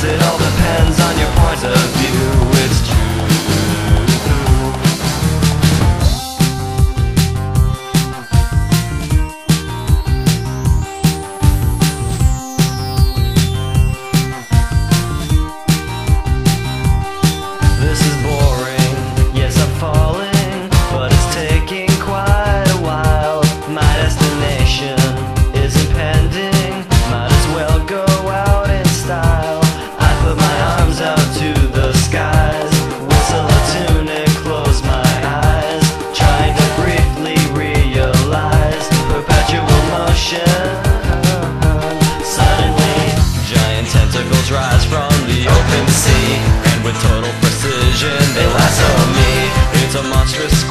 guess it all depends on your point of view. It's true. This is boring, yes I'm falling, but it's taking quite a while. My destination is impending, might as well go out in style. I put my arms out to the skies, whistle a tune and close my eyes, trying to briefly realize perpetual motion. Suddenly, giant tentacles rise from the open sea, and with total precision they lasso me. It's a monstrous